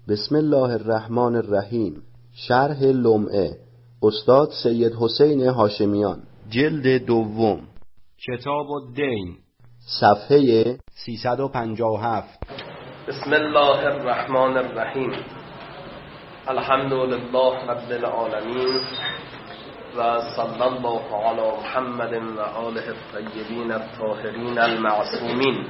بسم الله الرحمن الرحیم. شرح لمعه استاد سید حسین هاشمیان، جلد دوم، کتاب الدین، صفحه 357. بسم الله الرحمن الرحیم. الحمد لله رب العالمین و صلی الله علی محمد و آله الطیبین الطاهرین المعصومین.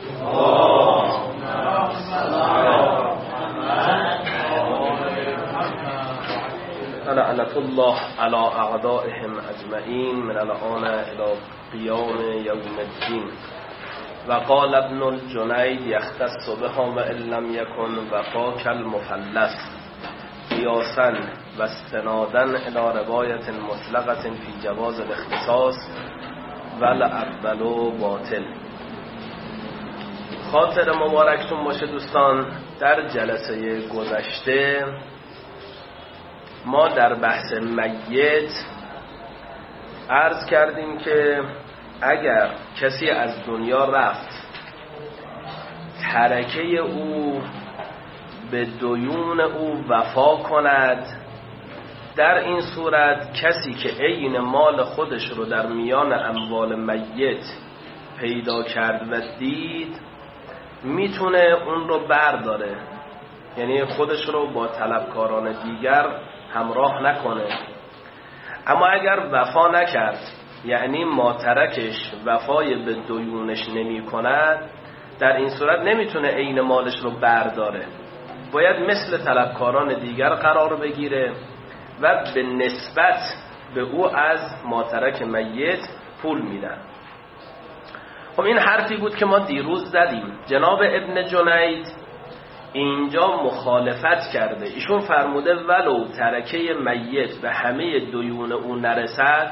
لعنة الله على أعدائهم أجمعين من الآن إلى قيام يوم الدين. وقال ابن الجنيد يختص بها وإن لم يكن وفاك المفلس قياسا واستنادا إلى رواية مطلقة في جواز الاختصاص والأول باطل. خاطر مبارکتون باشه دوستان، در جلسه گذشته ما در بحث میت عرض کردیم که اگر کسی از دنیا رفت ترکه او به دیون او وفا کند، در این صورت کسی که عین مال خودش رو در میان اموال میت پیدا کرد و دید میتونه اون رو برداره، یعنی خودش رو با طلبکاران دیگر همراه نکنه. اما اگر وفا نکرد، یعنی ماترکش وفای به دیونش نمی کند، در این صورت نمیتونه عین مالش رو برداره، باید مثل طلبکاران دیگر قرار بگیره و به نسبت به او از ماترک میت پول میدن. خب این حرفی بود که ما دیروز زدیم. جناب ابن جنید اینجا مخالفت کرده. ایشون فرموده ولو ترکه میت به همه دیون او نرسد،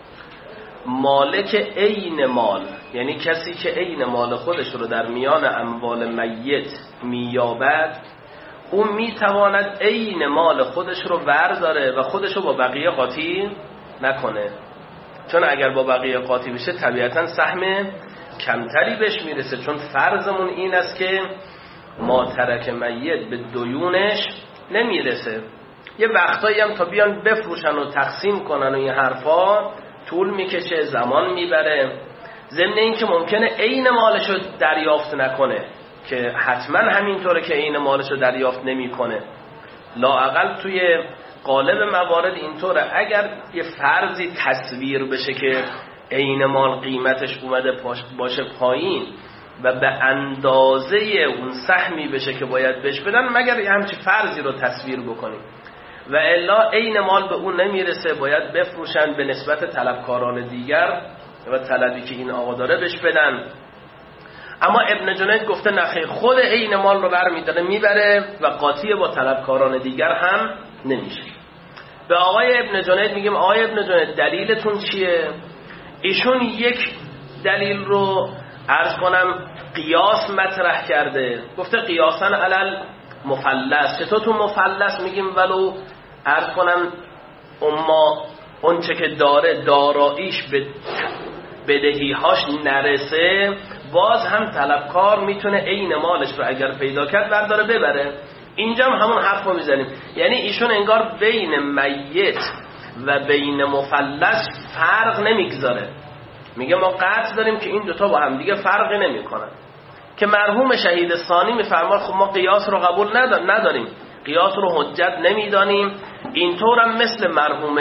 مالک عین مال، یعنی کسی که عین مال خودش رو در میان اموال میت مییابد، اون میتواند عین مال خودش رو برداره و خودش رو با بقیه قاطی نکنه، چون اگر با بقیه قاطی بشه طبیعتا سهم کمتری بهش میرسه، چون فرضمون این است که ماترک میت به دیونش نمیرسه. یه وقتایی هم تا بیان بفروشن و تقسیم کنن و این حرفا طول میکشه، زمان میبره، ضمن این که ممکنه عین مالشو دریافت نکنه، که حتما همینطوره که عین مالشو دریافت نمیکنه. لااقل توی غالب موارد اینطوره. اگر یه فرضی تصویر بشه که عین مال قیمتش اومده باشه پایین و به اندازه اون سهمی بشه که باید بهش بدن، مگر یه همچی فرضی رو تصویر بکنیم، و الا عین مال به اون نمیرسه، باید بفروشن به نسبت طلبکاران دیگر و طلبی که این آقا داره بهش بدن. اما ابن جنید گفته نخیر، خود عین مال رو برمی‌داره میبره و قاطی با طلبکاران دیگر هم نمیشه. به آقای ابن جنید میگیم آقای ابن جنید دلیلتون چیه؟ ایشون یک دلیل رو عرض کنم قیاس مطرح کرده، گفته قیاساً علل مفلس. چطور تو مفلس میگیم ولو عرض کنم اما اون چه که داره داراییش به بدهیهاش نرسه، باز هم طلبکار میتونه عین مالش رو اگر پیدا کرد برداره ببره. اینجا هم همون حرف رو میزنیم، یعنی ایشون انگار بین میت و بین مفلس فرق نمیگذاره، میگه ما قطع داریم که این دوتا با هم دیگه فرقی نمیکنن. که مرحوم شهید ثانی میفرماد خب ما قیاس رو قبول نداریم، قیاس رو حجت نمیدانیم. اینطورم مثل مرحوم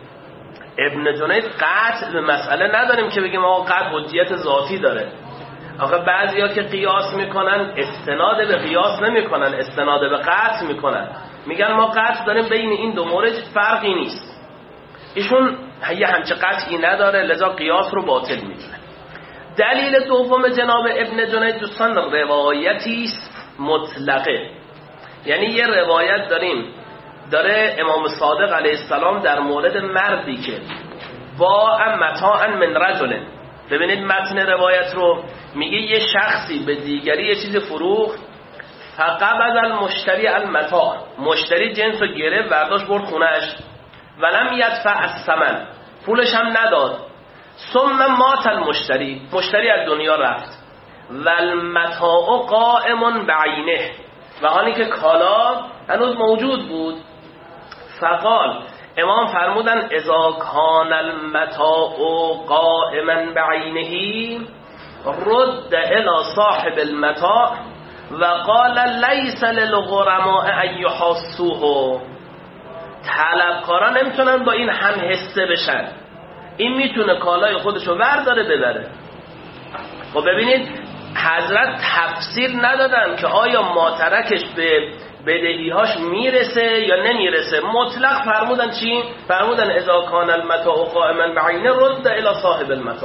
ابن جنید قطع به مسئله نداریم که بگیم آقا قطع حجیت ذاتی داره. آقا بعضیا که قیاس میکنن استناد به قیاس نمیکنن، استناد به قطع میکنن، میگن ما قطع داریم بین این دو مورد فرقی نیست. ایشون یه همچه قطعی نداره، لذا قیاس رو باطل میدونه. دلیل دوم جناب ابن جنید دوستان روایتی است مطلقه، یعنی یه روایت داره امام صادق علیه السلام در مورد مردی که با متاعا من رجل. ببینید متن روایت رو، میگه یه شخصی به دیگری یه چیز فروخت، فقبض المشتری المتاع، مشتری جنس رو گرفت برداشت برد خونهش، ولم یدفع الثمن، پولش هم نداد. ثم مات مشتری از دنیا رفت، والمتاع قائم بعینه، و حالی که کالا هنوز موجود بود. فقال، امام فرمودن اذا کان المتاع قائما بعینه رد الى صاحب المتاع و قال لیس للغرماء ان یحاسوه. طلبکاران نمیتونن با این هم حسه بشن، این میتونه کالای خودشو ورداره ببره. خب ببینید حضرت تفسیر ندادن که آیا ماترکش به بدهیهاش میرسه یا نمیرسه، مطلق فرمودن چی؟ فرمودن اذا کان المتاع قائما بعینه رد الی صاحب المتاع.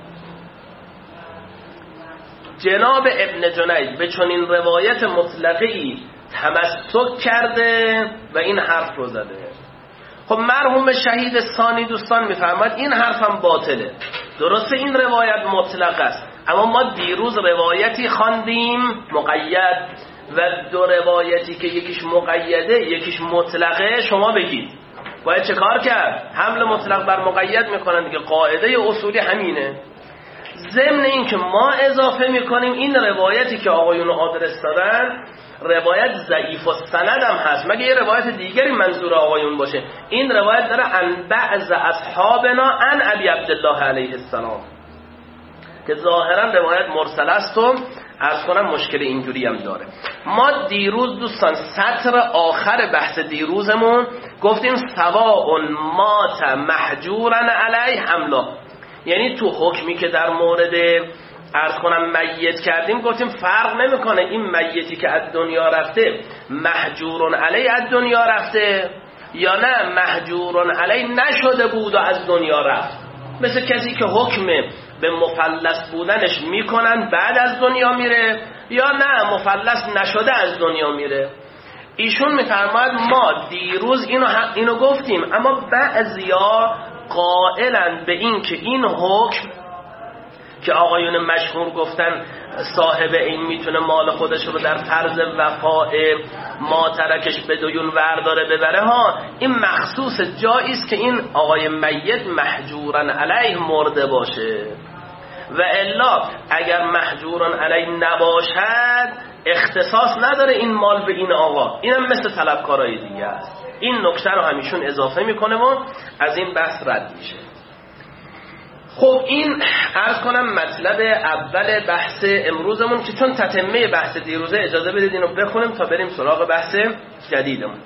جناب ابن جنید به چنین روایت مطلقی تمسک کرده و این حرف رو زده. خب مرحوم شهید ثانی دوستان میفرماد این حرفم باطله. درسته این روایت مطلق است، اما ما دیروز روایتی خواندیم مقید و دو روایتی که یکیش مقیده یکیش مطلقه. شما بگید باید چه کار کرد؟ حمل مطلق بر مقید میکنن دیگه، قاعده اصولی همینه. ضمن این که ما اضافه میکنیم این روایتی که آقایون آدرس دادن روایت ضعیف السند هم هست، مگه یه روایت دیگری منظور آقایون باشه. این روایت داره عن بعض اصحابنا عن ابی عبدالله علیه السلام که ظاهرا روایت مرسل است و عرض کنم مشکل اینجوری هم داره. ما دیروز دوستان سطر آخر بحث دیروزمون گفتیم سواء مات محجورا علیه حمله، یعنی تو حکمی که در مورد عرض کنم میت کردیم گفتیم فرق نمیکنه این میتی که از دنیا رفته محجورن علیه از دنیا رفته یا نه محجورن علیه نشده بود و از دنیا رفت. مثل کسی که حکم به مفلس بودنش میکنن بعد از دنیا میره یا نه مفلس نشده از دنیا میره. ایشون میفرماید ما دیروز اینو گفتیم، اما بعضیا قائلن به این که این حکم که آقایون مشهور گفتن صاحب این میتونه مال خودش رو در فرض وفاء ماترکش به دیون ورداره ببره ها، این مخصوص جایی است که این آقای میت محجورن علیه مرده باشه، و الا اگر محجورن علیه نباشد اختصاص نداره این مال به این آقا. اینم مثل طلبکارای دیگه است. این نکته رو همیشون اضافه میکنه و از این بحث رد میشه. خب این عرض کنم مطلب اول بحث امروزمون که چون تتمه بحث دیروزه اجازه بدید اینو بخونیم تا بریم سراغ بحث جدیدمون.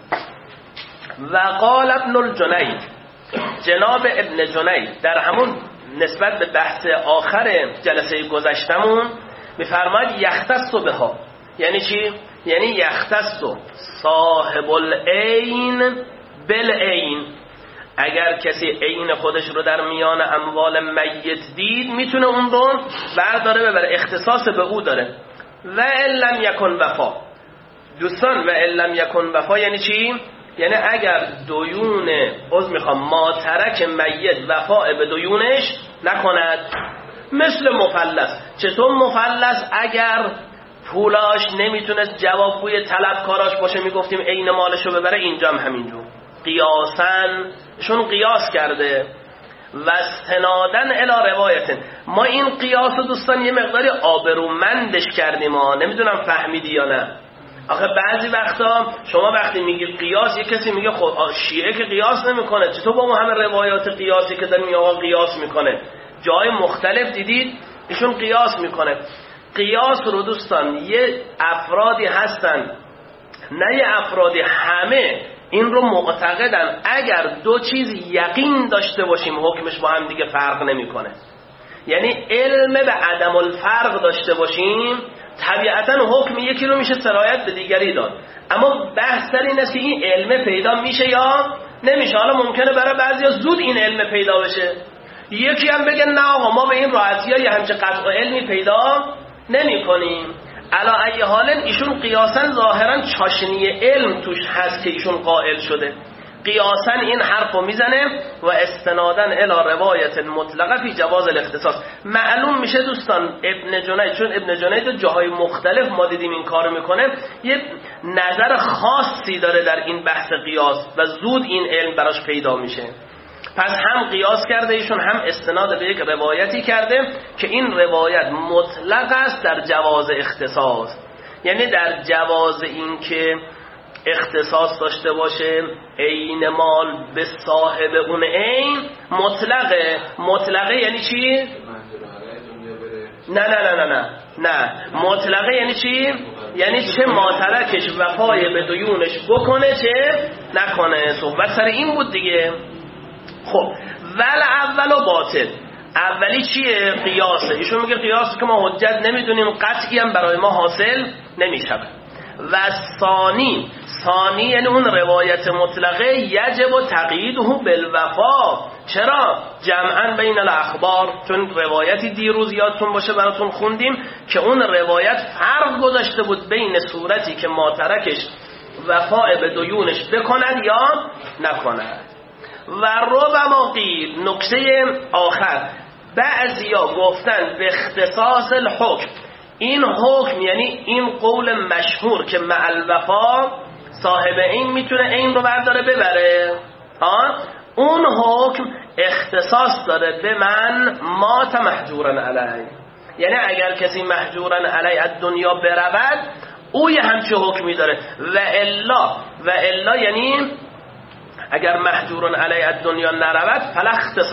و قال ابن الجنید، جناب ابن جنید در همون نسبت به بحث آخر جلسه گذشتمون میفرماید یختص بها، یعنی چی؟ یعنی یختص صاحب العین بالعین، اگر کسی عین خودش رو در میان اموال میت دید میتونه اون رو برداره ببره، اختصاص به او داره. و ان لم یکن وفا، دوستان و ان لم یکن وفا یعنی چی؟ یعنی اگر دیون ما ترک میت وفا به دیونش نکند، مثل مفلس. چطور مفلس اگر پولاش نمیتونست جوابگوی طلبکاراش باشه میگفتیم عین مالشو ببره، اینجا هم همینجور قیاسن شون قیاس کرده و استنادن الی روایت. ما این قیاس رو دوستان یه مقداری آبرومندش کردیم ها، نمیدونم فهمیدی یا نه. آخه بعضی وقتا شما وقتی میگی قیاس، یه کسی میگه خب شیعه که قیاس نمیکنه، چطور با ما همه روایات قیاسی که داریم آقا قیاس میکنه؟ جای مختلف دیدید ایشون قیاس میکنه. قیاس رو دوستان یه افرادی هستن، نه یه افرادی، همه این رو معتقدن اگر دو چیز یقین داشته باشیم حکمش با هم دیگه فرق نمیکنه. یعنی علم به عدم الفرق داشته باشیم طبیعتا حکم یکی رو میشه سرایت به دیگری داد، اما بحث در این است که این علم پیدا میشه یا نمیشه. حالا ممکنه برای بعضیا زود این علم پیدا بشه، یکی هم بگه نه آقا ما به این راحتی ها یه همچه قطع علمی پیدا نمی کنیم. علا ای حال ایشون قیاسا ظاهرا چاشنی علم توش هست که ایشون قائل شده، قیاسا این حرف رو میزنه و استنادن الی روایت مطلقه فی جواز الاختصاص. معلوم میشه دوستان ابن جنید، چون ابن جنید جاهای مختلف ما دیدیم این کارو میکنه، یه نظر خاصی داره در این بحث قیاس و زود این علم براش پیدا میشه. پس هم قیاس کرده ایشون، هم استناد به یک روایتی کرده که این روایت مطلق است در جواز اختصاص. یعنی در جواز این که اختصاص داشته باشه عین مال به صاحب اون عین مطلقه یعنی چی؟ نه مطلقه یعنی چی؟ یعنی چه ماترکش وفای به دیونش بکنه چه نکنه. صحبت سر این بود دیگه. خب ول اول و باطل، اولی چیه؟ قیاسه. ایشون میگه قیاس که ما حجت نمیدونیم، قطعی هم برای ما حاصل نمیشه. و ثانی یعنی اون روایت مطلقه یجب تقییده بالوفا. چرا؟ جمعا بین الاخبار، چون روایتی دیروز یادتون باشه براتون خوندیم که اون روایت فرق گذاشته بود بین صورتی که ماترکش وفا به دیونش بکند یا نکند. و ربما قیل، نکته آخر، بعضیا گفتن به اختصاص الحکم، این حکم یعنی این قول مشهور که مع الوفا صاحب این میتونه این رو برداره ببره، اون حکم اختصاص داره به من مات محجورا علی. یعنی اگر کسی محجورا علی از دنیا برود او یه همچه حکمی داره. و الا یعنی اگر محجورا علی از دنیا نرود فلا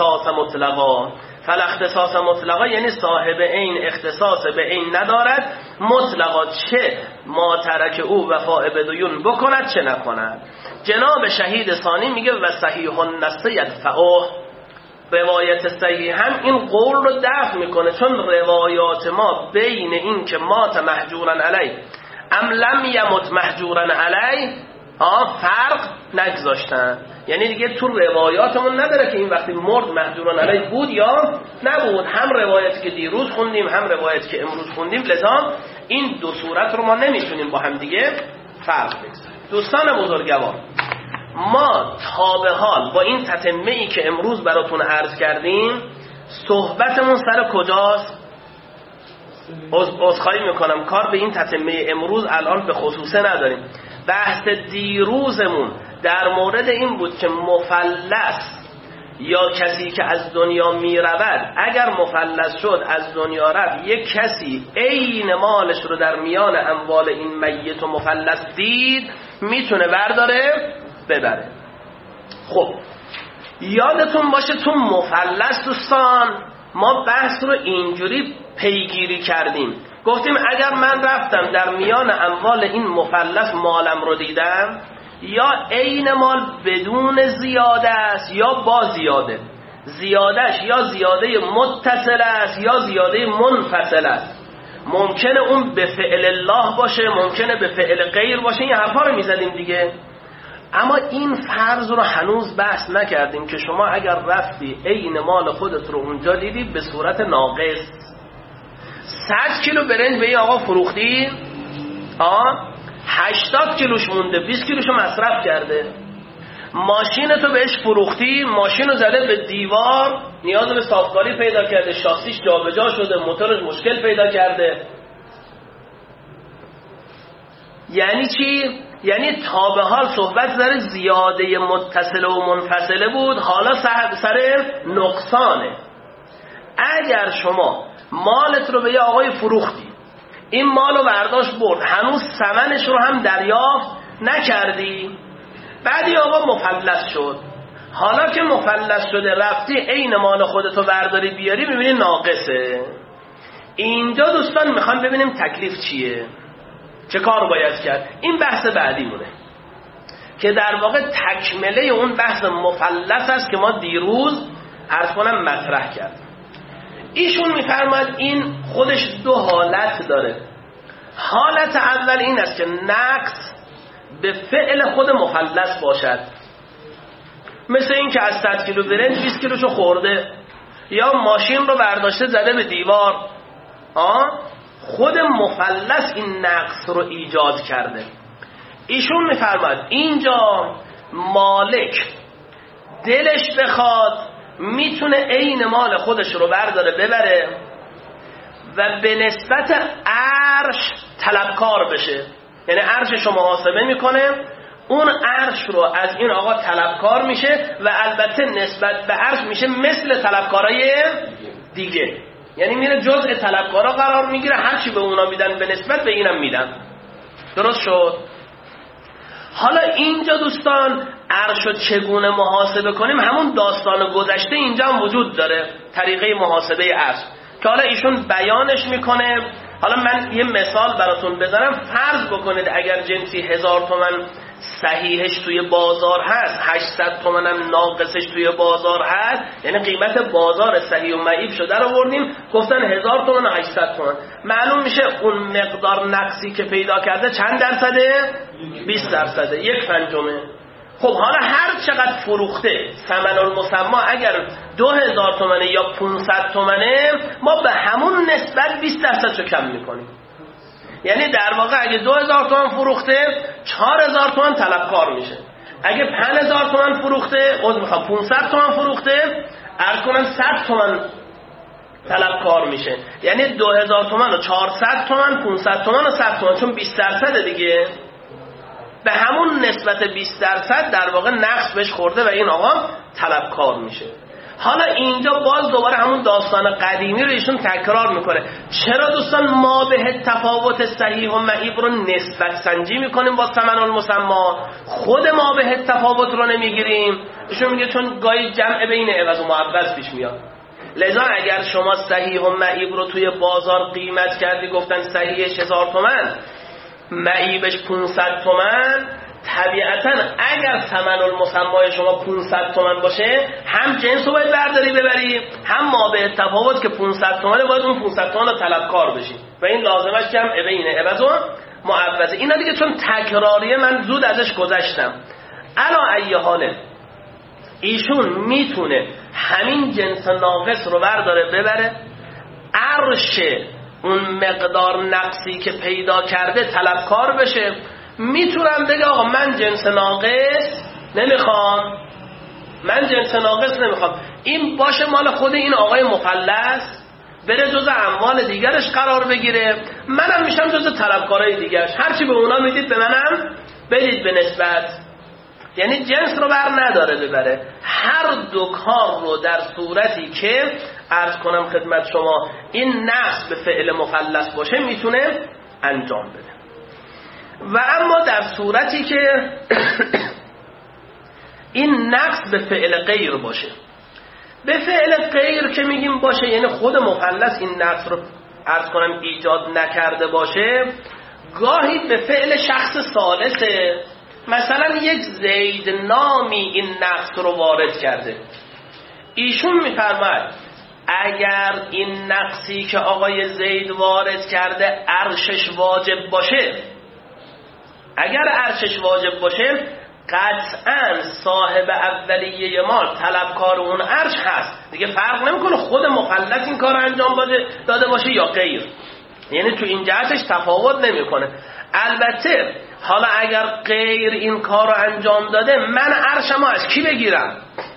اختصاص مطلقا یعنی صاحب این اختصاص به این ندارد مطلقا، چه ما ترک او وفاء به دیون بکند چه نکند. جناب شهید ثانی میگه و صحیح النص یدفعه، روایت صحیح هم این قول رو دفع میکنه، چون روایات ما بین این که مات محجورا علی ام لم یمت محجورا علی فرق نگذاشتن. یعنی دیگه تو روایاتمون نداره که این وقتی مرد محجوران علیه بود یا نبود. هم روایتی که دیروز خوندیم هم روایتی که امروز خوندیم، لذا این دو صورت رو ما نمیتونیم با هم دیگه فرق بگذاریم. دوستان بزرگوار، ما تا به حال با این تتمه‌ای که امروز براتون عرض کردیم صحبتمون سر کجاست؟ عذرخواهی میکنم، کار به این تتمه امروز الان به خصوصه نداریم. بحث دیروزمون در مورد این بود که مفلس یا کسی که از دنیا می رود، اگر مفلس شد از دنیا رفت، یک کسی عین مالش رو در میان اموال این میت و مفلس دید، میتونه برداره ببره. خب یادتون باشه تو مفلس دوستان ما بحث رو اینجوری پیگیری کردیم، گفتیم اگر من رفتم در میان اموال این مفلس مالم رو دیدم، یا عین مال بدون زیاده است یا با زیاده، زیادهش یا زیاده متصل است یا زیاده منفصل است، ممکنه اون به فعل الله باشه ممکنه به فعل غیر باشه، این حرفا رو میزدیم دیگه. اما این فرض رو هنوز بحث نکردیم که شما اگر رفتی عین مال خودت رو اونجا دیدی به صورت ناقص، 100 کیلو برنج به این آقا فروختی، 80 کیلوش مونده، 20 کیلوشو مصرف کرده. ماشینتو بهش فروختی، ماشینو زده به دیوار، نیاز به صافکاری پیدا کرده، شاسیش جابجا شده، موتورش مشکل پیدا کرده. یعنی چی؟ یعنی تا به حال صحبت سر زیاده متصله و منفصله بود، حالا سر نقصانه. اگر شما مالت رو به یه آقای فروختی، این مالو برداشت برد، هنوز ثمنش رو هم دریافت نکردی، بعدی آقا مفلس شد، حالا که مفلس شده رفتی عین مال خودتو برداری بیاری، میبینی ناقصه. اینجا دوستان میخوان ببینیم تکلیف چیه، چه کار باید کرد. این بحث بعدی مونه که در واقع تکمله اون بحث مفلس است که ما دیروز عرض کنم مطرح کردیم. ایشون میفرماد این خودش دو حالت داره. حالت اول این است که نقص به فعل خود مفلس باشد، مثل این که از 100 کیلو برنج 20 کیلوشو خورده، یا ماشین رو برداشته زده به دیوار، خود مفلس این نقص رو ایجاد کرده. ایشون میفرماد اینجا مالک دلش بخواد میتونه عین مال خودش رو برداره ببره و به نسبت عرش طلبکار بشه. یعنی عرش شما محاسبه میکنه، اون عرش رو از این آقا طلبکار میشه و البته نسبت به عرش میشه مثل طلبکارای دیگه، یعنی میره جزء طلبکارا قرار میگیره، هر چی به اونا میدن به نسبت به اینم میدن. درست شد؟ حالا اینجا دوستان عرش رو چگونه محاسبه کنیم، همون داستان گذشته اینجا هم وجود داره، طریقه محاسبه عرش که حالا ایشون بیانش میکنه. حالا من یه مثال براتون بزنم. فرض بکنید اگر جنسی 1000 تومن صحیحش توی بازار هست، 800 تومن هم ناقصش توی بازار هست، یعنی قیمت بازار صحیح و معیب شده رو بردیم گفتن 1000 تومن و 800 تومن، معلوم میشه اون مقدار نقصی که پیدا کرده چند درصده؟ 20%، 1/5. خب حالا هر چقدر فروخته ثمن المسمى اگر 2000 تومنه یا 500 تومنه، ما به همون نسبت 20% رو کم میکنیم. یعنی در واقع اگه 2000 تومن فروخته 4000 تومن طلبکار میشه. اگه 5000 تومن فروخته 500 تومن فروخته عرض کنم 100 تومن طلبکار میشه. یعنی 2000 تومن و 400 تومن، 500 تومن و 100 تومن، چون 20% دیگه به همون نسبت 20% در واقع نقص بهش خورده و این آقا طلبکار میشه. حالا اینجا باز دوباره همون داستان قدیمی رو ایشون تکرار میکنه. چرا دوستان ما به تفاوت صحیح و معیب رو نسبت سنجی میکنیم با ثمن المسمى، خود ما به تفاوت رو نمیگیریم؟ ایشون میگه چون گاهی جمع بین عوض و معوض پیش میاد. لذا اگر شما صحیح و معیب رو توی بازار قیمت کردی، گفتن صحیحش 1000 تومن، معیبش 500 تومن، طبیعتا اگر ثمن المسمى شما 500 تومن باشه، هم جنس رو باید برداری ببری، هم ما به تفاوت که 500 تومنه باید اون 500 تومن رو طلبکار بشی و این لازمش جمع بین عوض و معوض. اینا دیگه چون تکراریه من زود ازش گذشتم. علا ای حاله ایشون میتونه همین جنس ناقص رو برداره ببره، عرش اون مقدار نقصی که پیدا کرده طلبکار بشه. میتونم بگه آقا من جنس ناقص نمیخوام، این باشه مال خود این آقای مفلس، بره جز اموال دیگرش قرار بگیره، منم میشم جز طلبکارای دیگرش، هرچی به اونا میدید به منم بدید به نسبت. یعنی جنس رو بر نداره ببره، هر دو کار رو در صورتی که عرض کنم خدمت شما این نقص به فعل مفلس باشه میتونه انجام بده. و اما در صورتی که این نقص به فعل غیر باشه، به فعل غیر که میگیم باشه یعنی خود مفلس این نقص رو عرض کنم ایجاد نکرده باشه، گاهی به فعل شخص ثالثه، مثلا یک زید نامی این نقص رو وارد کرده. ایشون میفرماید اگر این نقصی که آقای زید وارد کرده عرشش واجب باشه، اگر عرشش واجب باشه قطعا صاحب اولیه مال طلبکار اون عرش هست دیگه، فرق نمیکنه خود مفلس این کار انجام داده باشه یا غیر، یعنی تو این جهتش تفاوت نمیکنه. البته حالا اگر غیر این کار رو انجام داده، من عرشمو از کی بگیرم؟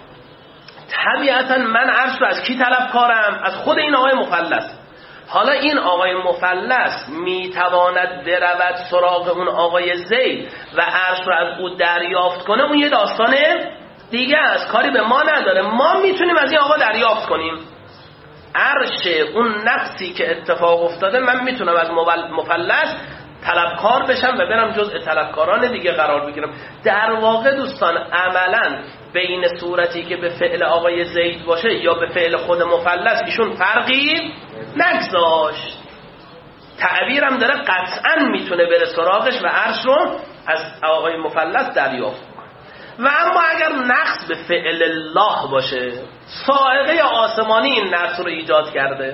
طبیعتا من عرش رو از کی طلبکارم؟ از خود این آقای مفلس. حالا این آقای مفلس میتواند برود سراغ اون آقای زید و عرش رو از او دریافت کنه، اون یه داستان دیگه است، کاری به ما نداره. ما میتونیم از این آقا دریافت کنیم عرش اون نقصی که اتفاق افتاده، من میتونم از مفلس طلبکار بشم و برم جزء طلبکاران دیگه قرار بگیرم. در واقع دوستان عملا بین صورتی که به فعل آقای زید باشه یا به فعل خود مفلس ایشون فرقی نگذاشت. تعبیرم داره قطعا میتونه بره سراغش و عرش رو از آقای مفلس دریافت کنه. و اما اگر نقص به فعل الله باشه، صاعقه آسمانی این نقص رو ایجاد کرده،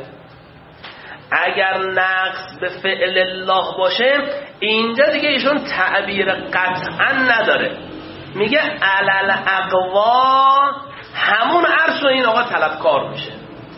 اگر نقص به فعل الله باشه، اینجا دیگه ایشون تعبیر قطعا نداره، میگه علل اقوا همون عرش رو این آقا طلبکار میشه،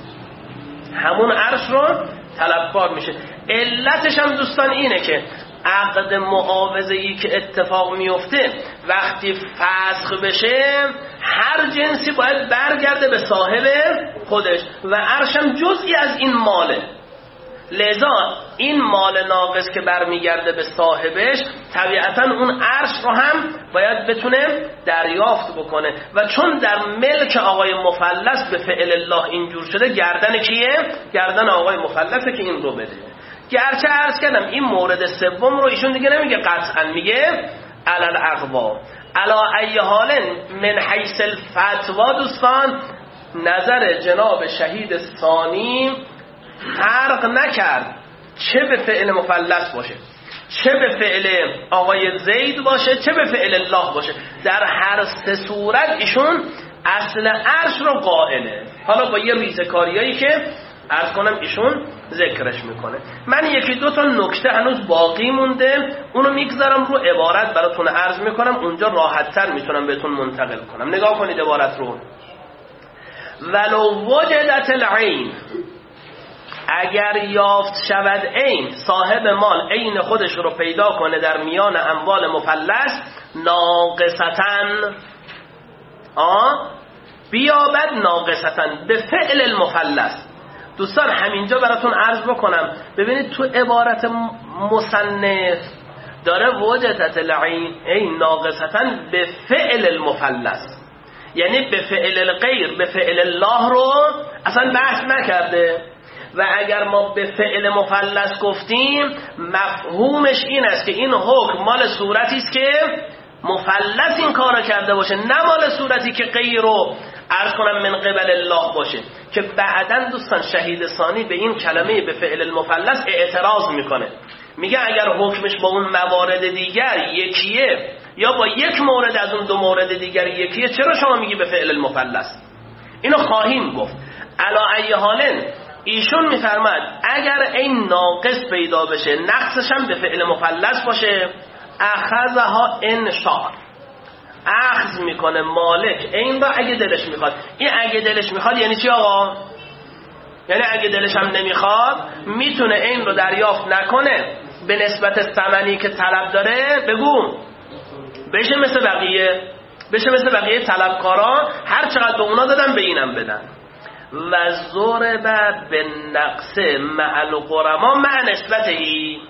همون عرش رو طلبکار میشه. علتش هم دوستان اینه که عقد معاوضه‌ای که اتفاق میفته وقتی فسخ بشه، هر جنسی باید برگرده به صاحب خودش و عرش هم جزئی از این ماله. لذا این مال ناقص که برمیگرده به صاحبش، طبیعتا اون عرش رو هم باید بتونه دریافت بکنه و چون در ملک آقای مفلس به فعل الله اینجور شده، گردن کیه؟ گردن آقای مفلسه که این رو بده. گرچه عرض کردم این مورد سوم رو ایشون دیگه نمیگه قطعا، میگه علل اقوا. علا ای حال من حیث الفتوا دوستان نظر جناب شهید ثانی فرق نکرد چه به فعل مثلث باشه، چه به فعل آقای زید باشه، چه به فعل الله باشه، در هر سه صورت ایشون اصل عرش رو قائله. حالا با یه ریزکاریایی که عرض کنم ایشون ذکرش میکنه. من یکی دو تا نکته هنوز باقی مونده، اونو میگذارم رو عبارت براتون عرض میکنم، اونجا راحت تر میتونم بهتون منتقل کنم. نگاه کنید عبارت رو. ولو وجدت العین، اگر یافت شود عین، صاحب مال عین خودش رو پیدا کنه در میان اموال مفلس، ناقصتن بیابد، ناقصتن به فعل المفلس. دوستان همینجا براتون عرض بکنم، ببینید تو عبارت مصنف داره وجدت العین ناقصتن به فعل المفلس، یعنی به فعل الغیر، به فعل الله رو اصلا بحث نکرده. و اگر ما به فعل مفلس گفتیم مفهومش این است که این حکم مال صورتی است که مفلس این کارو کرده باشه، نه مال صورتی که غیر رو عرض کنم من قبل الله باشه. که بعدن دوستان شهید ثانی به این کلمه به فعل المفلس اعتراض میکنه، میگه اگر حکمش با اون موارد دیگر یکیه یا با یک مورد از اون دو مورد دیگر یکیه، چرا شما میگی به فعل المفلس؟ اینو خواهیم گفت. علا ای حالن ایشون میفرماد اگر این ناقص پیدا بشه، نقصش هم به فعل مفلس باشه، اخذها انشاء، اخذ میکنه مالک این را اگه دلش میخواد. این اگه دلش میخواد یعنی چی آقا؟ یعنی اگه دلش هم نمیخواد میتونه این رو دریافت نکنه به نسبت ثمنی که طلب داره، بگو بشه مثل بقیه طلبکارا، هر چقدر به اونا دادن به اینم بدن. و ضرب به نقص مع الغرما مع نسبتهی،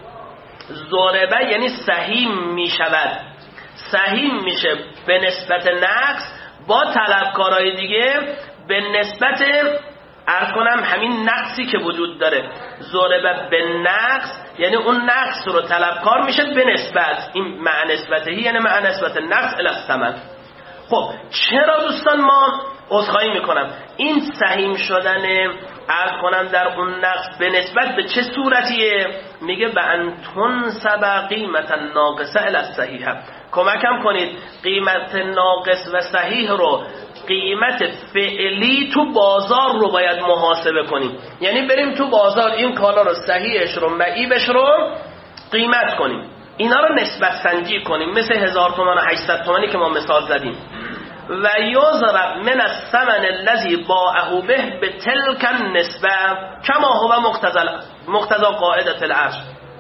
ضربه یعنی سهیم میشود، سهیم میشه به نسبت نقص با طلبکارای دیگه، به نسبت عرض کنم همین نقصی که وجود داره. ضربه به نقص یعنی اون نقص رو طلبکار میشه به نسبت، این مع نسبتهی یعنی مع نسبت نقص الی الثمن. خب چرا دوستان ما عذرخواهی میکنم این سهیم شدن عرض کنم در اون نقص به نسبت به چه صورتیه؟ میگه به انتون سبا قیمت ناقصه الی الصحیح، کمکم کنید قیمت ناقص و صحیح رو، قیمت فعلی تو بازار رو باید محاسبه کنیم. یعنی بریم تو بازار این کالا رو صحیحش رو معیبش رو قیمت کنیم، اینا رو نسبت سنجی کنیم، مثل 1000 تومان و 800 تومانی که ما مثال زدیم. و یضرب من الثمن الذي باعه به بتلك النسبه كما هو مقتضى قاعده العرش.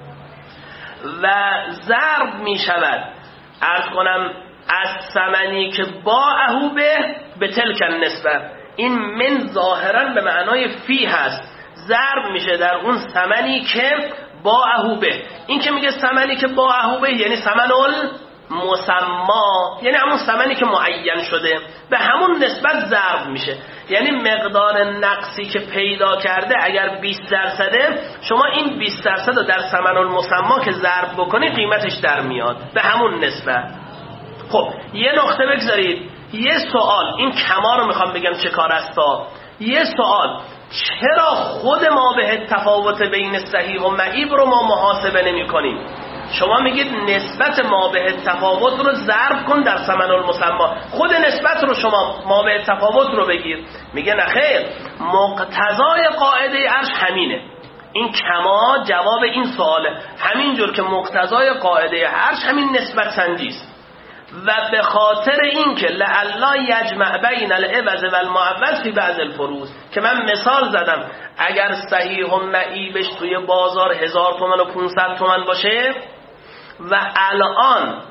و ضرب می شود عرض کنم از ثمنی که باعه به تلک النسبه، این من ظاهرا به معنای فی هست، ضرب میشه در اون ثمنی که باعه به. این که میگه ثمنی که باعه به یعنی ثمن مسما، یعنی همون ثمنی که معین شده به همون نسبت ضرب میشه. یعنی مقدار نقصی که پیدا کرده اگر 20%، شما این 20% رو در ثمن المسما که ضرب بکنی قیمتش در میاد به همون نسبت. خب یه نقطه بگذارید، یه سوال، این کما رو میخوام بگم چه کار است. یه سوال، چرا خود ما به تفاوت بین صحیح و معیب رو ما محاسبه نمی کنیم؟ شما میگید نسبت ما به تفاوت رو ضرب کن در ثمن المسما، خود نسبت رو شما ما به تفاوت رو بگیر. میگه نه خیر، مقتضای قاعده عرش همینه. این کما جواب این سواله، همینجور که مقتضای قاعده عرش همین نسبت سنجی است. و به خاطر این که لعلا یجمع بین العوض و المعوض فی بعض الفروض، که من مثال زدم اگر صحیح و معیبش توی بازار 1000 تومان و 500 تومان باشه و الان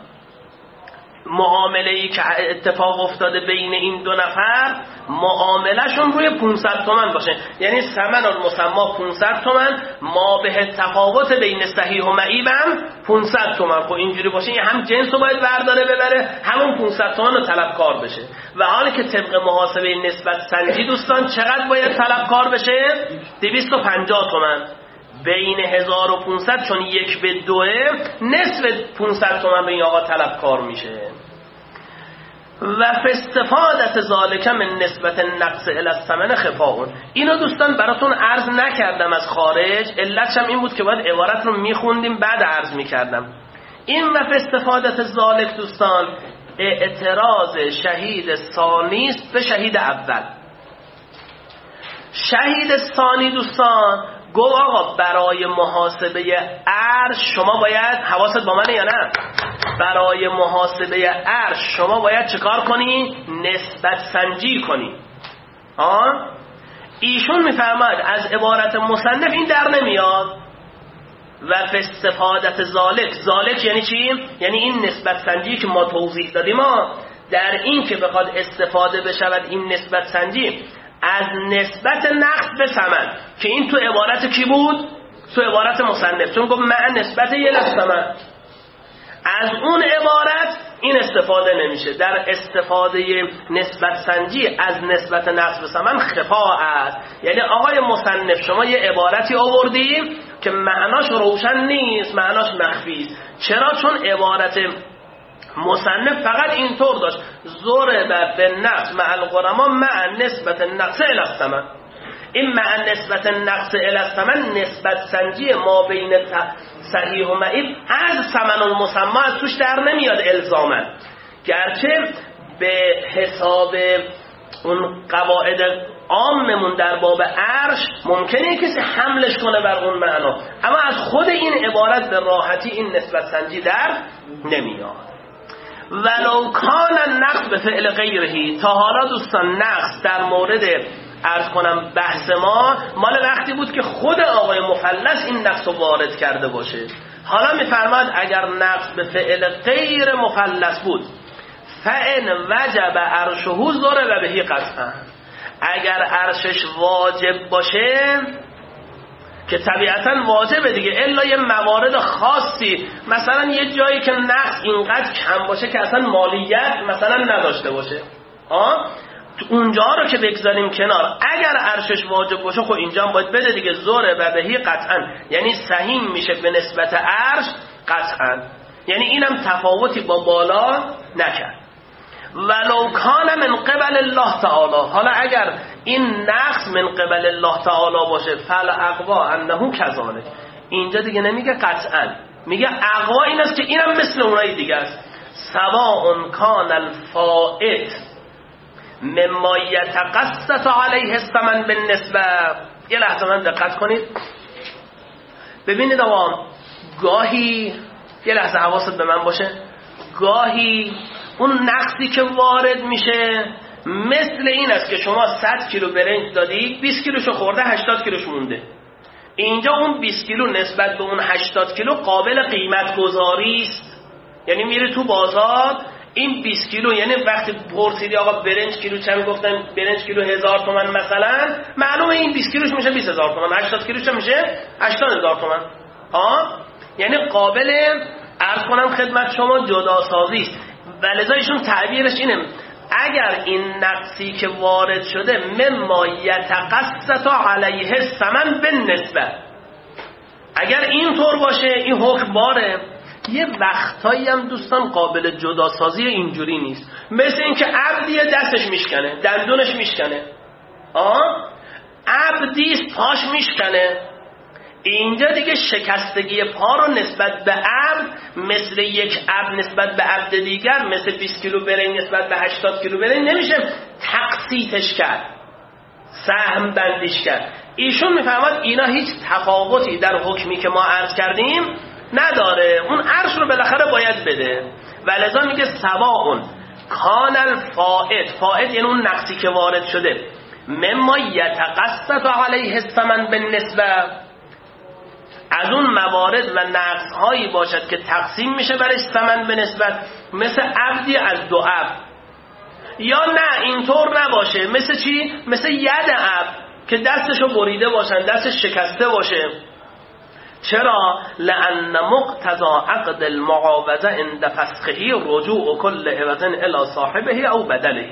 معامله‌ای که اتفاق افتاده بین این دو نفر معاملهشون روی 500 تومان باشه، یعنی ثمن المسما 500 تومان، ما به تفاوت بین صحیح و معیب هم 500 تومان. خب اینجوری باشه این هم جنس رو باید برداره ببره، همون 500 تومان رو طلبکار بشه. و حالی که طبق محاسبه نسبت سنجی دوستان چقدر باید طلبکار بشه؟ 250 تومان. بین 1500 چون 1/2 نصف 500 تومن به این آقا طلبکار میشه. و فاستفادت ذالک من نسبت نقص الی الثمن خفاء. اینو دوستان براتون عرض نکردم از خارج، علتش هم این بود که باید عبارت رو میخوندیم بعد عرض میکردم. این و فاستفادت ذالک دوستان اعتراض شهید ثانی است به شهید اول. شهید ثانی دوستان گفت آقا برای محاسبه ارش شما باید، حواست با منه یا نه، برای محاسبه ارش شما باید چکار کنی؟ نسبت سنجی کنی. ایشون میفرماید از عبارت مصنف این در نمیاد. و فاستفادت ذالک یعنی چی؟ یعنی این نسبت سنجی که ما توضیح دادیم در این که بخواد استفاده بشود این نسبت سنجی از نسبت نقص به ثمن، که این تو عبارت کی بود؟ تو عبارت مصنف، چون گفت مع نسبت الی الثمن. از اون عبارت این استفاده نمیشه. در استفاده نسبت سنجی از نسبت نقص به ثمن خفا است. یعنی آقای مصنف شما یه عبارتی آوردی که معناش روشن نیست، معناش مخفی است. چرا؟ چون عبارت مصنف فقط اینطور داشت: ضرب بالنقص مع الغرما مع نسبت النقص الی الثمن. این مع نسبت النقص الی الثمن نسبت سنجی ما بین صحیح و ضعیف از ثمن المسمى از توش در نمیاد الزاما، گرچه به حساب اون قواعد عاممون در باب عرش ممکنه کسی حملش کنه بر اون معنا، اما از خود این عبارت به راحتی این نسبت سنجی در نمیاد. ولو کان النقص به فعل غیرهی. تا حالا دوستان نقص در مورد عرض کنم بحث ما مال وقتی بود که خود آقای مفلس این نقص رو وارد کرده باشه. حالا میفرماد اگر نقص به فعل غیر مفلس بود، فإن وجب عرشه ضرب به قطعا. اگر عرشش واجب باشه، که طبیعتا واجبه دیگه، الا یه موارد خاصی، مثلا یه جایی که نقص اینقدر کم باشه که اصلا مالیت مثلا نداشته باشه، اونجا رو که بگذاریم کنار. اگر عرشش واجب باشه خب اینجا هم باید بده دیگه، ضرب به قطعا، یعنی سهیم میشه به نسبت عرش قطعا، یعنی اینم تفاوتی با بالا نکرد. ولو کان من قبل الله تعالی. حالا اگر این نقص من قبل الله تعالی باشه، فل اقوا انه کذالک، اینجا دیگه نمیگه قطعا، میگه اقوا این است که اینم مثل اونایی دیگه است. سواء کان الفائت مما یتقسط علیه الثمن بالنسبه. یه لحظه من دقت کنید ببینید آقا، گاهی یه لحظه حواست به من باشه، گاهی اون نقصی که وارد میشه مثل این است که شما 100 کیلو برنج دادی، 20 کیلوشو خورده، 80 کیلوش مونده. اینجا اون 20 کیلو نسبت به اون 80 کیلو قابل قیمت گذاری است. یعنی میره تو بازار این 20 کیلو، یعنی وقتی پرسیدی آقا برنج کیلو چند، گفتن برنج کیلو 1000 تومان مثلا، معلومه این 20 کیلوش میشه 20000 تومان، 80 کیلوش میشه 80000 تومان. یعنی قابل عرض کنم خدمت شما جداسازی است. ولذا ایشون تعبیرش اینه: اگر این نقصی که وارد شده مما یتقسط علیه الثمن بالنسبه، اگر اینطور باشه این حکم باره. یه وقتایی هم دوستان قابل جداسازی اینجوری نیست، مثل این که عبدی دستش میشکنه، دندونش میشکنه، عبدی پاش میشکنه. اینجا دیگه شکستگی پا رو نسبت به عبد، مثل یک عبد نسبت به عبد دیگر، مثل 20 کیلو برنج نسبت به 80 کیلو برنج نمیشه تقسیطش کرد، سهم بندیش کرد. ایشون میفهمد اینا هیچ تفاوتی در حکمی که ما عرض کردیم نداره، اون عرش رو بالاخره باید بده. ولذا میگه سواء کان الفائت، فائت یعنی اون نقصی که وارد شده، مما یتقسط علیه الثمن بالنسبه، از اون موارد و نقص هایی باشد که تقسیم میشه برش ثمن به نسبت، مثل عبدی از دو عبد. یا نه اینطور نباشه، مثل چی؟ مثل ید عبد که دستشو بریده باشن، دستش شکسته باشه. چرا؟ لأن مقتضا عقد المعاوضه عند فسخه رجوع کل عوض الی صاحبه او بدله.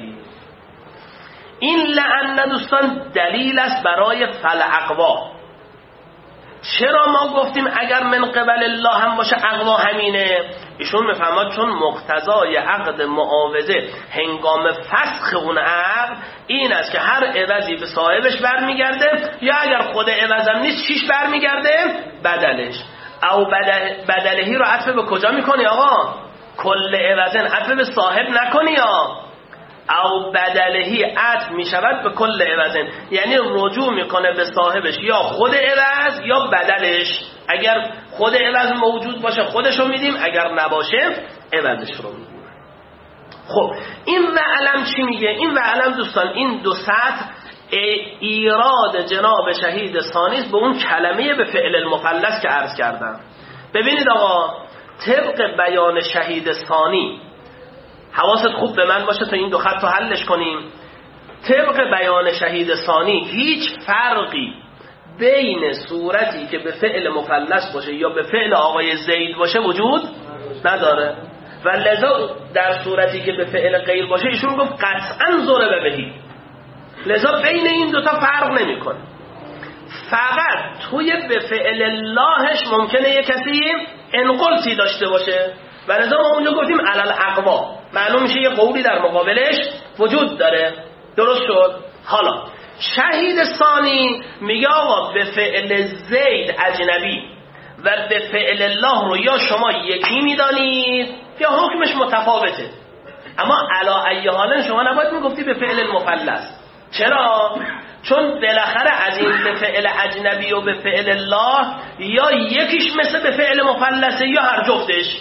این لأن دوستان دلیل است برای فل اقوا. چرا ما گفتیم اگر من قبل الله هم باشه اقوا همینه؟ ایشون میفهمد چون مقتضای عقد معاوضه هنگام فسخ اون عقد این است که هر عوضی به صاحبش برمیگرده، یا اگر خود عوضم نیست چیش برمیگرده؟ بدلش. او بدلهی رو عطف به کجا میکنی آقا؟ کل عوضن عطف به صاحب نکنی یا او بدلهی عطف میشود به کل عوضن، یعنی رجوع میکنه به صاحبش یا خود عوض یا بدلش. اگر خود عوض موجود باشه خودشو میدیم، اگر نباشه عوضش رو میدیم. خب این وعلم چی میگه؟ این وعلم دوستان این دو سطح ایراد جناب شهید ثانی به اون کلمه به فعل المفلس که عرض کردم. ببینید آقا، طبق بیان شهید ثانی، حواست خوب به من باشه تا این دو خط رو حلش کنیم. طبق بیان شهید ثانی هیچ فرقی بین صورتی که به فعل مفلس باشه یا به فعل آقای زید باشه وجود نداره، و لذا در صورتی که به فعل غیر باشه ایشون گفت قطعا ضرب بهی، لذا بین این دوتا فرق نمیکنه. فقط توی به فعل اللهش ممکنه یک کسی انقلتی داشته باشه و لذا ما اونجا گفتیم علل اقوا، معلوم میشه یه قولی در مقابلش وجود داره. درست شد؟ حالا شهید ثانی میگه آقا به فعل زید اجنبی و به فعل الله رو یا شما یکی میدانید یا حکمش متفاوته، اما علا ای حال شما نباید میگفتی به فعل المفلس. چرا؟ چون بالاخره از این به فعل اجنبی و به فعل الله یا یکیش مثل به فعل مفلسه یا هر جفتش.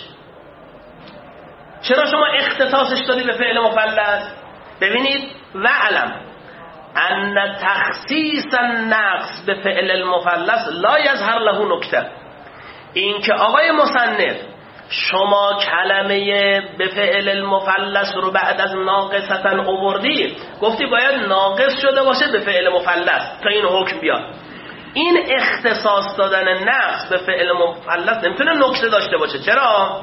چرا شما اختصاصش دادی به فعل مفلس؟ ببینید وعلم ان تخصیص النقص به فعل المفلس لا یظهر له نکته. این که آقای مصنف شما کلمه به فعل المفلس رو بعد از ناقصتن آوردی، گفتی باید ناقص شده باشه به فعل مفلس تا این حکم بیاد. این اختصاص دادن نقص به فعل مفلس نمیتونه نکته داشته باشه. چرا؟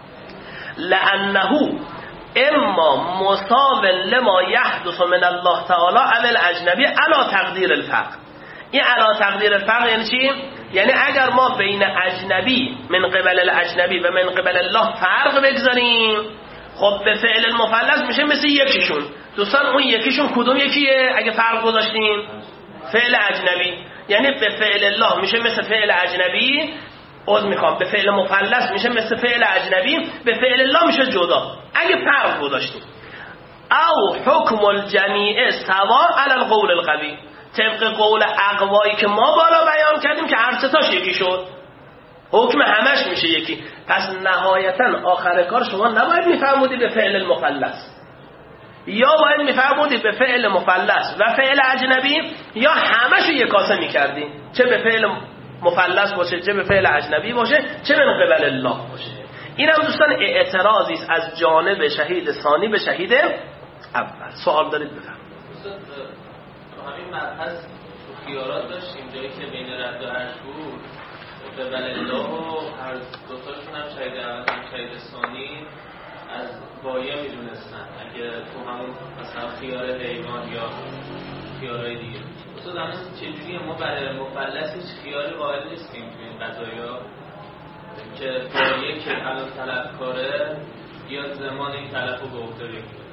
لانه اما مساو لما یحدث من الله تعالی علی الاجنبی علی تقدیر الفقر. این علی تقدیر الفقر یعنی چی؟ یعنی اگر ما بین اجنبی من قبل الاجنبی و من قبل الله فرق بگذاریم، خب به فعل المفلس میشه مثل یکیشون. دوستان اون یکیشون کدوم یکیه اگه فرق گذاشتیم؟ فعل اجنبی. یعنی به فعل الله میشه مثل فعل اجنبی، به فعل مفلس میشه مثل فعل اجنبی، به فعل الله میشه جدا اگه فرق گذاشتیم. او حکم الجمیع سوا علی القول القوی، طبق قول اقوایی که ما بالا بیان کردیم که هر ستاش یکی شد، حکم همش میشه یکی. پس نهایتا آخر کار شما نباید میفرمودی به فعل المفلس، یا باید میفرمودی به فعل مفلس و فعل اجنبی، یا همشو یک کاسه میکردی، چه به فعل مفلس باشه، چه به فعل اجنبی باشه، چه به قبل الله باشه. این هم دوستان اعتراضی است از جانب شهید ثانی به شهید اول. سوال دارید بفرمایید. همین مبحث خیارات داشتیم جایی که بین رد و اشهور قبل الله و هر دوتاشون هم شهید اول هم شهید ثانی از بایه میدونستن، اگه تو همون مثلا خیار حیوان یا خیارهای دیگه. اصلا همین چجوریه ما برای مفلس هیچ خیاری قائل نیستیم تو این قضایا که بایه که الان طلبکاره یا زمان این طلب رو به عهده بگیره؟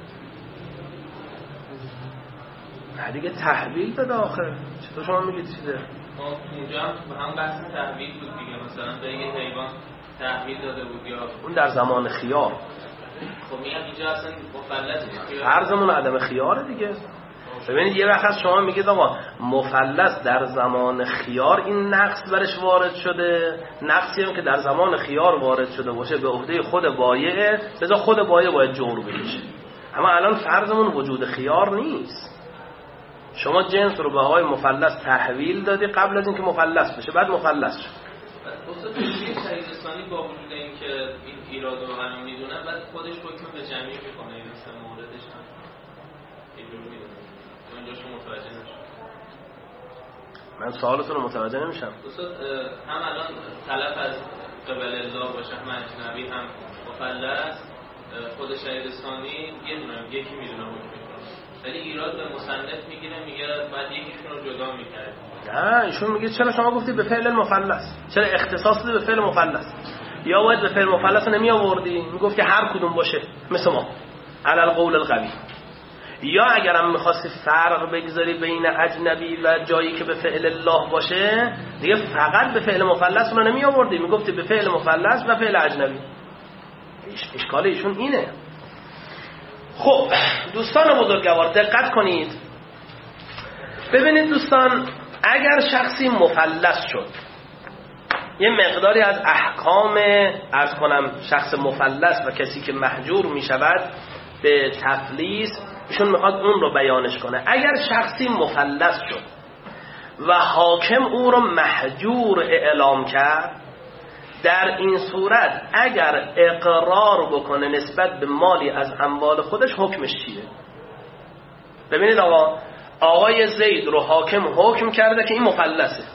دیگه تحویل بده آخر. چطور شما میگید چیزه؟ اونجا هم بحث تحویل بود دیگه، مثلا به یه حیوان تحویل داده بود یا اون در زمان خیار. خب میگم اینجا اصلا مفلس فرضمون عدم خیاره دیگه. ببینید یه وقت شما میگید آقا مفلس در زمان خیار این نقص برش وارد شده، نقصی هم که در زمان خیار وارد شده باشه به عهده خود بایعه، لذا خود بایعه باید جور بکشه. اما الان فرضمون وجود خیار نیست. شما جنس رو به آقای مفلس تحویل دادی قبل از اینکه مفلس بشه، بعد مفلس شد. اصلا توی شهید ثانی با وجود این که این ایراد رو هم میدونه، بعد خودش حکم به جمعی میکنه، این مثل موردش هم اینجور میدونه. اینجا شما متوجه نشد. من سوالتون رو متوجه نمیشم. اصلا هم الان طلب از قبل الله باشه، هم اجنبی هم مفلس، خود شهید ثانی یه دونه یکی میدونه حکم میکنه. ولی ایراد به مصنف میگیره، میگه بعد یکیشون رو جدا میکرد. نه ایشون میگه چرا شما گفتید به فعل مفلس، چرا اختصاص دادی به فعل مفلس؟ یا باید به فعل مفلس نمی آوردی، میگفت که هر کدوم باشه مثل ما علی القول القوی. یا اگرم میخواستی فرق بگذاری بین اجنبی و جایی که به فعل الله باشه، دیگه فقط به فعل مفلس رو نمی آوردی، میگفتی به فعل مفلس و فعل اجنبی. اشکال ایشون اینه. خب دوستان بزرگوار دقت کنید، ببینید دوستان، اگر شخصی مفلس شد، یه مقداری از احکام عرض کنم شخص مفلس و کسی که محجور می شود به تفلیس، ایشون میخواد اون رو بیانش کنه. اگر شخصی مفلس شد و حاکم او رو محجور اعلام کرد، در این صورت اگر اقرار بکنه نسبت به مالی از اموال خودش، حکمش چیه؟ ببینید آقای زید رو حاکم حکم کرده که این مفلسه،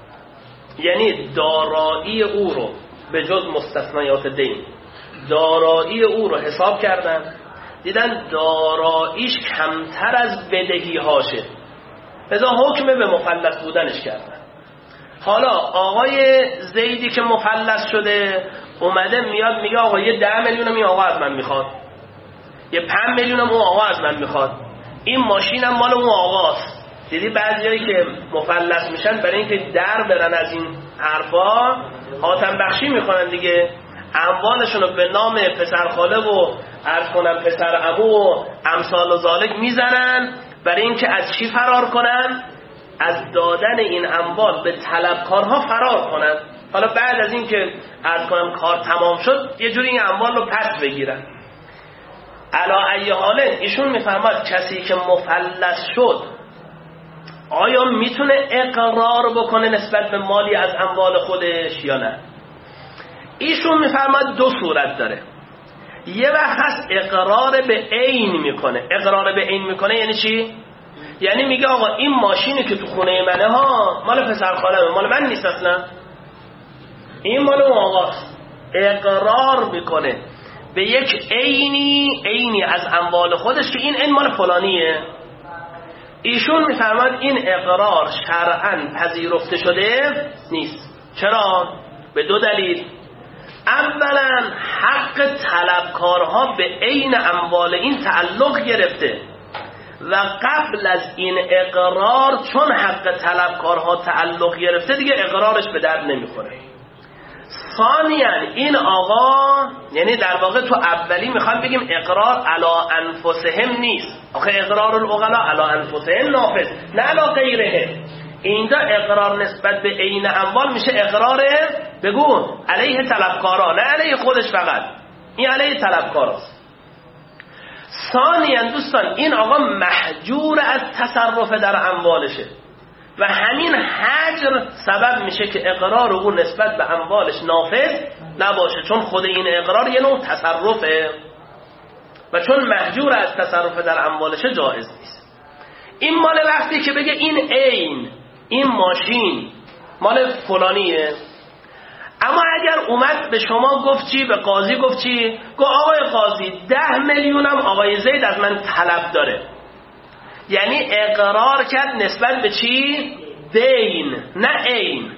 یعنی دارایی او رو به جز مستثنیات دین، دارایی او رو حساب کردن، دیدن داراییش کمتر از بدهی هاشه، لذا حکم به مفلس بودنش کردن. حالا آقای زیدی که مفلس شده اومده میاد میگه آقا یه 10 میلیونم این آقا از من میخواد، یه 5 میلیونم اون آقا از من میخواد، این ماشینم مال اون آقاست. دیدی بعضیایی که مفلس میشن برای اینکه در برن از این حرفا حاتم بخشی میکنن دیگه، اموالشون رو به نام پسرخاله و عرض کنم پسر عمو و امثال و ذالک میزنن برای اینکه از چی فرار کنن؟ از دادن این اموال به طلبکارها فرار کنن. حالا بعد از اینکه عرض کنم کار تمام شد یه جوری این اموال رو پس بگیرن. علا ای حال ایشون میفرماد کسی که مفلس شد آیا میتونه اقرار بکنه نسبت به مالی از اموال خودش یا نه؟ ایشون میفرماد دو صورت داره. یه وقت هست اقرار به عین میکنه. اقرار به عین میکنه یعنی چی؟ یعنی میگه آقا این ماشینی که تو خونه منه ها مال پسر خالمه، مال من نیست اصلا، این مال اون آقاست. اقرار میکنه به یک عینی از اموال خودش که این مال فلانیه. ایشون میفرماد این اقرار شرعاً پذیرفته شده نیست. چرا؟ به دو دلیل. اولا حق طلبکارها به عین اموال این تعلق گرفته و قبل از این اقرار چون حق طلبکارها تعلق گرفته دیگه اقرارش به درد نمیخوره. ثانیاً این آقا، یعنی در واقع تو اولی میخوام بگیم اقرار علا انفسهم نیست، آخه اقرار العقلا علا انفسهم نافذ نه علا غیره. اینجا اقرار نسبت به عین اموال میشه اقرار بگو علیه طلبکارا، نه علیه خودش فقط، این علیه طلبکاراست. ثانیاً دوستان این آقا محجور از تصرف در اموالشه و همین حجر سبب میشه که اقرار او نسبت به اموالش نافذ نباشه، چون خود این اقرار یه نوع تصرفه و چون محجور از تصرف در اموالش جایز نیست. این مال وقتی که بگه این ماشین مال فلانیه، اما اگر اومد به شما گفت چی، به قاضی گفت چی، گفت آقای قاضی 10 میلیونم آقای زید از من طلب داره، یعنی اقرار کرد نسبت به چی؟ دین نه عین.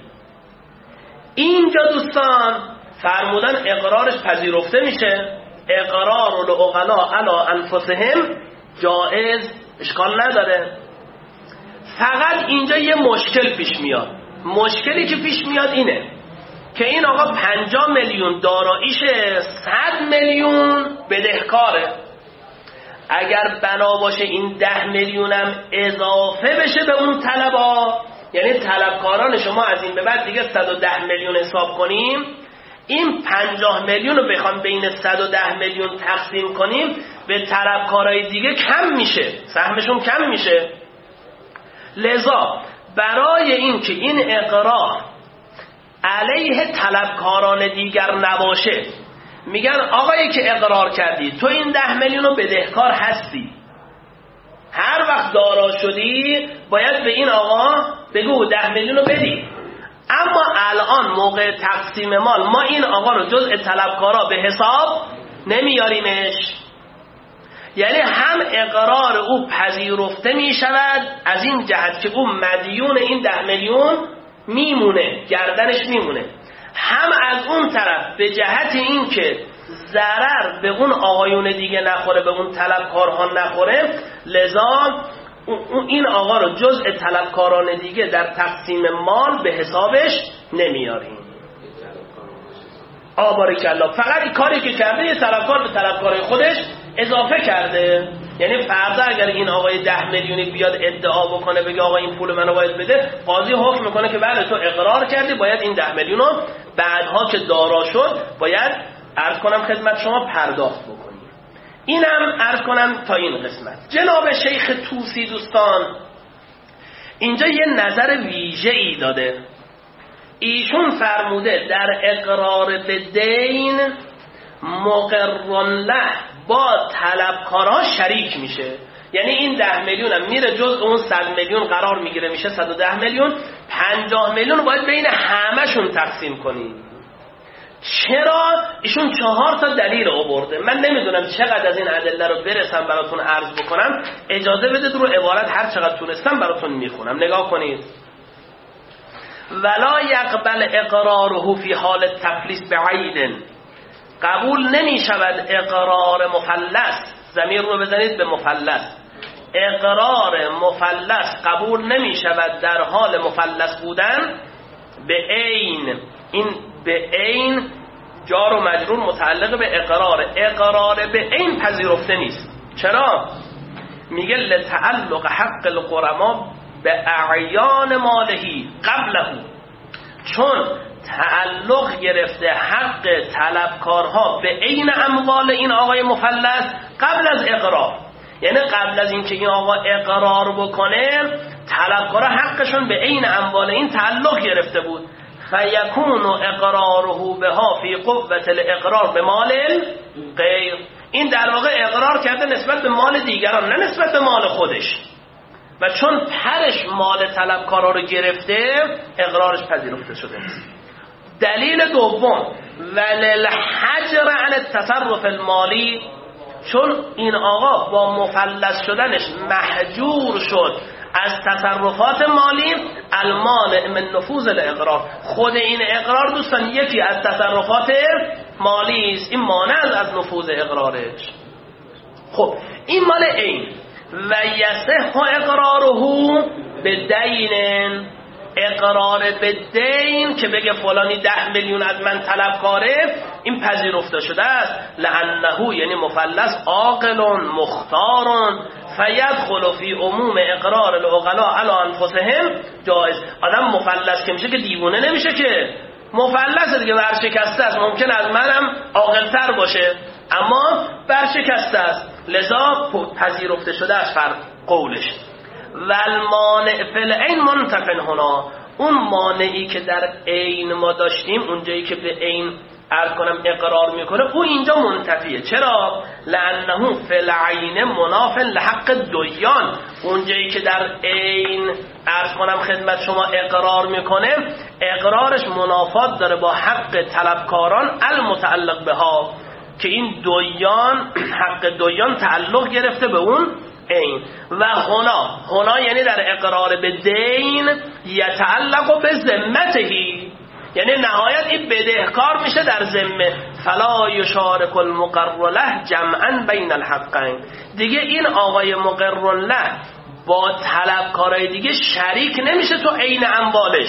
اینجا دوستان فرمودن اقرارش پذیرفته میشه، اقرار العقلا علی انفسهم جائز، اشکال نداره. فقط اینجا یه مشکل پیش میاد. مشکلی که پیش میاد اینه که این آقا 50 میلیون داراییشه، 100 میلیون بدهکاره. اگر بنا باشه این 10 میلیونم اضافه بشه به اون طلبا، یعنی طلبکاران شما از این به بعد دیگه 110 میلیون حساب کنیم، این 50 میلیون رو بخوام بین 110 میلیون تقسیم کنیم به طلبکارای دیگه کم میشه، سهمشون کم میشه. لذا برای این که این اقرار علیه طلبکاران دیگر نباشه، میگن آقایی که اقرار کردی تو این 10 میلیون رو بدهکار هستی، هر وقت دارا شدی باید به این آقا بگو 10 میلیون رو بدی، اما الان موقع تقسیم مال ما این آقا رو جزء طلبکارا به حساب نمیاریمش. یعنی هم اقرار او پذیرفته می شود از این جهت که او مدیون این 10 میلیون میمونه، گردنش میمونه، هم از اون طرف به جهت این که ضرر به اون آقایون دیگه نخوره، به اون طلبکارها نخوره، لذا این آقا رو جزء طلبکاران دیگه در تقسیم مال به حسابش نمیاریم. باریکالله. فقط این کاری که کرده یه طلبکار به طلبکارای خودش اضافه کرده. یعنی فردا اگر این آقای 10 میلیونی بیاد ادعا بکنه بگه آقا این پول منو باید بده، قاضی حکم میکنه که بله تو اقرار کردی، باید این 10 میلیون رو بعدها که دارا شد باید عرض کنم خدمت شما پرداخت بکنی. اینم عرض کنم تا این قسمت. جناب شیخ طوسی دوستان اینجا یه نظر ویژه‌ای داده. ایشون فرموده در اقرار به دین مقر له با طلبکارا شریک میشه. یعنی این 10 میلیون هم میره جز اون 100 میلیون قرار میگیره، میشه 110 میلیون. 50 میلیون باید بین همشون تقسیم کنیم. چرا؟ ایشون 4 تا دلیل آورده. من نمیدونم چقدر از این ادله رو برسم براتون عرض بکنم. اجازه بدید رو عبارت هر چقدر تونستم براتون میخونم. نگاه کنید. ولا یقبل اقراره فی حال تفلیس بعید، قبول نمی شود اقرار مفلس. ضمیر رو بزنید به مفلس. اقرار مفلس قبول نمی شود در حال مفلس بودن به عین. این به عین جار و مجرور متعلق به اقرار. اقرار به عین پذیرفته نیست. چرا؟ میگه لتعلق حق الغرما به اعیان مالهی قبله، چون تعلق گرفته حق طلبکارها به عین اموال این آقای مفلس قبل از اقرار. یعنی قبل از اینکه این آقا اقرار بکنه طلبکارها حقشون به عین اموال این تعلق گرفته بود. فیکون اقراره بها فی قوة الاقرار به مال غیر. این در واقع اقرار کرده نسبت به مال دیگران نه نسبت به مال خودش، و چون پرش مال طلبکارا رو گرفته اقرارش پذیرفته شده. دلیل دوم وللحجر عن التصرف المالی، چون این آقا با مفلس شدنش محجور شد از تصرفات مالی، المانع من نفوذ الاقرار. خود این اقرار دوستان یکی از تصرفات مالی است، این مانع از نفوذ اقرارش. خب این مال این و یصح اقراره به دین، اقرار به دین که بگه فلانی 10 میلیون از من طلبکاره، این پذیرفته شده است. لانه یعنی مفلس عاقل مختار فیدخل فی عموم اقرار العقلاء علی انفسهم جایز. آدم مفلس که میشه که دیوونه نمیشه، که مفلس دیگه ورشکسته است. ممکن از منم عاقل‌تر باشه اما برشکسته است، لذا پذیرفته شده از فرق قولش. والمانع فی العین منتفن هنا، اون مانعی که در عین ما داشتیم، اونجایی که به عین عرض کنم اقرار میکنه، او اینجا منتفیه. چرا؟ لانه فی العین مناف لحق دیان، اونجایی که در عین عرض کنم خدمت شما اقرار میکنه، اقرارش منافات داره با حق طلبکاران المتعلق بها، که این دیان حق دیان تعلق گرفته به اون عین. و هنا یعنی در اقرار به دین یتعلق به ذمتهی، یعنی نهایت این بدهکار میشه در ذمه. فلا یشارک المقر له جمعا بین الحقین، دیگه این آقای مقر له با طلبکارای دیگه شریک نمیشه تو عین اموالش.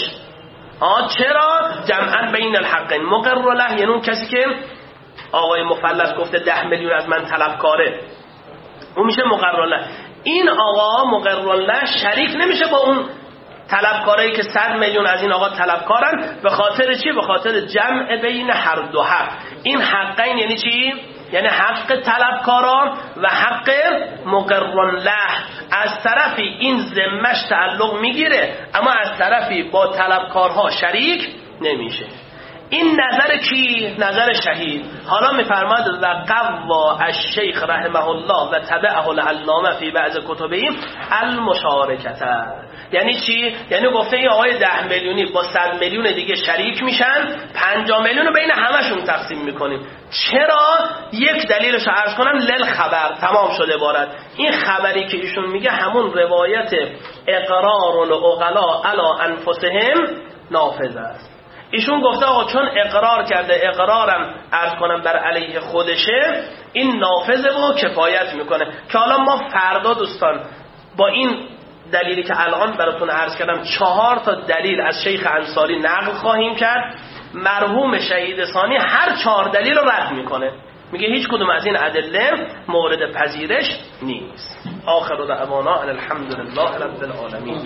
چرا؟ جمعا بین الحقین. مقر له یعنی اون کسی که آقای مفلس گفته 10 میلیون از من طلبکاره، اون میشه مقر له. این آقا مقر له شریک نمیشه با اون طلبکارایی که 100 میلیون از این آقا طلبکارن. به خاطر چی؟ به خاطر جمع بین هر دو حق. این حقین یعنی چی؟ یعنی حق طلبکاران و حق مقر له. از طرفی این ذمش تعلق میگیره اما از طرفی با طلبکارها شریک نمیشه. این نظر کی؟ نظر شهید. حالا میفرماد و قوا الشیخ رحمه الله و تبعه العلامه فی بعض کتبه المشارکت. یعنی چی؟ یعنی گفته این آقای 10 میلیونی با 100 میلیون دیگه شریک میشن، 50 میلیون رو بین همشون تقسیم میکنیم. چرا؟ یک دلیلش عرض کنم، للخبر. تمام شده عبارت. این خبری که ایشون میگه همون روایت اقرار العقلاء علی انفسهم نافذ است. ایشون گفته آقا چون اقرار کرده، اقرارم عرض کنم بر علیه خودشه، این نافذه و کفایت میکنه. که حالا ما فردا دوستان با این دلیلی که الان براتون عرض کردم 4 تا دلیل از شیخ انصاری نقل خواهیم کرد. مرحوم شهید ثانی هر 4 دلیل رو رد میکنه، میگه هیچ کدوم از این ادله مورد پذیرش نیست. آخر دعوانا ان الحمد لله رب العالمین.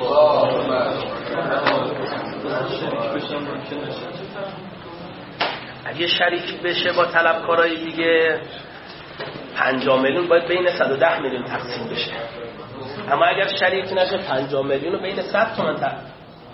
اگه شریک بشه با طلبکارای دیگه 50 میلیون باید بین 110 میلیون تقسیم بشه، اما اگر شریک نشه 50 میلیون رو بین 100 تومن